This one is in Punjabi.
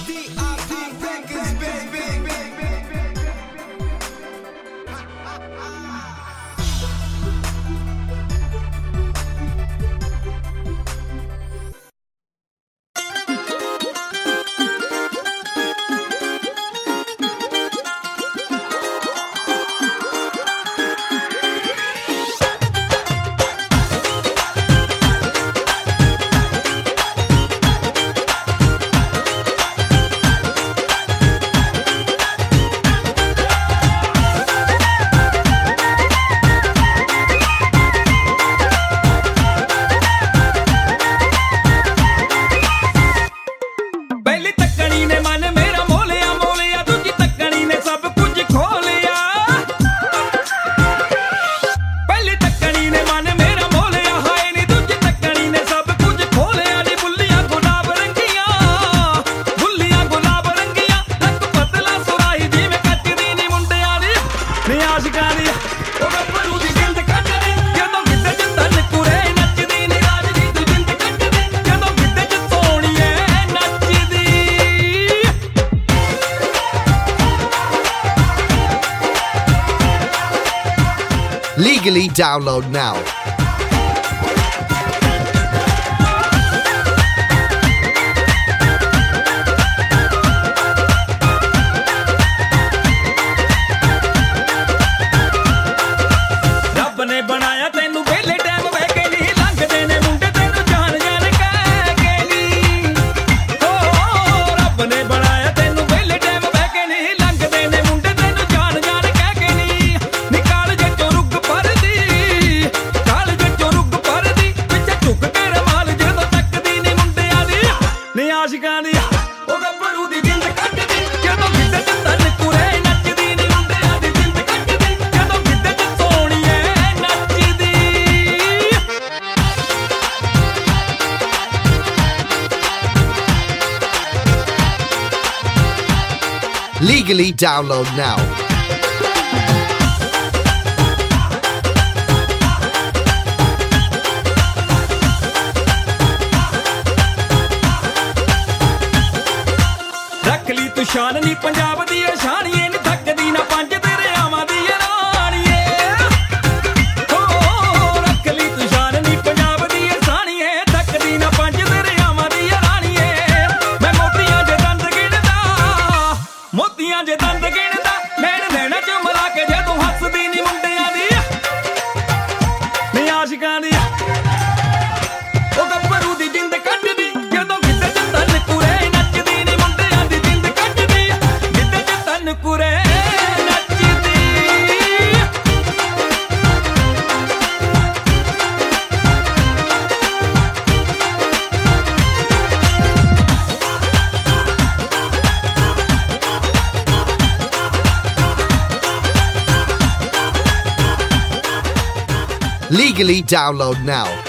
Legally download now. ਰੱਬ ਨੇ ਬਣਾਇਆ ਤੈਨੂੰ ਵੇਲੇ ਟਾਈਮ ਬਹਿ ਕੇ ਨਹੀਂ ਲੰਘਦੇ ਨੇ ਮੁੰਡੇ ਤੈਨੂੰ ਜਾਣ ਜਾਣ ਕਹਿ ਕੇ ਨਹੀਂ ਹੋ ਰੱਬ ਨੇ ਬਣਾਇਆ ਤੈਨੂੰ ਵੇਲੇ ਟਾਈਮ ਬਹਿ ਕੇ ਨਹੀਂ ਲੰਘਦੇ ਨੇ ਮੁੰਡੇ ਤੈਨੂੰ ਜਾਣ ਜਾਣ ਕਹਿ ਕੇ ਨਹੀਂ ਨਿਕਾਲ ਜੇ ਚੋਂ ਰੁੱਗ ਪਰਦੀ ਕਾਲ ਜੇ ਚੋਂ ਰੁੱਗ ਪਰਦੀ ਪਿੱਛੇ ਝੁੱਕ ਕੇ ਰਮਾਲ ਜਦੋਂ ਤੱਕਦੀ ਨਹੀਂ ਮੁੰਡਿਆਂ ਦੀ ਨੀ ਆਸ਼ਿਕਾਂ ਦੀ ਉਹ ਗੱਭਰੂ ਦੀ ਜਿੰਦ ਕੱਟਦੀ ਜਦੋਂ ਕਿਤੇ ਤਨ ਕੁਰੇ ਨੱਚਦੀ ਨੀ ਮੁੰਡਿਆਂ ਦੀ ਜਿੰਦ ਕੱਟਦੀ ਜਦੋਂ ਕਿਤੇ ਸੋਹਣੀਏ ਨੱਚਦੀ Legally download now. ਰੱਖ ਲਈ ਤੂੰ ਸ਼ਾਨ ਨੀ ਪੰਜਾਬ ਦੀ ਸ਼ਾਨੀਏ ਨੀ ਥੱਕਦੀ ਨਾ ਪੰਜ ਦਰਿਆਵਾਂ ਦੀ ਰਾਣੀਏ ਹੋ ਰੱਖ ਲਈ ਤੂੰ ਸ਼ਾਨ ਨੀ ਪੰਜਾਬ ਦੀ ਸ਼ਾਨੀਏ ਥੱਕਦੀ ਨਾ ਪੰਜ ਦਰਿਆਵਾਂ ਦੀ ਰਾਣੀਏ ਮੈਂ ਮੋਤੀਆਂ ਦੇ ਦੰਦ ਗਿਣਦਾ ਨੈਣ ਨੈਣਾ ਚ ਮਲਾ ਕੇ ਜੇ ਤੂੰ ਹੱਸਦੀ ਨੀ ਮੁੰਡਿਆਂ ਦੀ ਨੀ ਆਸ਼ਿਕਾਂ ਦੀ ਉਹ ਗੱਭਰੂ ਦੀ ਜਿੰਦ ਕੱਟਦੀ ਜਦੋਂ ਕਿਤੇ ਤਨ ਕੁਰੇ ਨੱਚਦੀ ਨੀ ਮੁੰਡਿਆਂ ਦੀ ਜਿੰਦ ਕੱਟਦੀ ਕਿਤੇ ਤਨ ਕੁਰੇ ਨੱਚਦੀ Legally download now.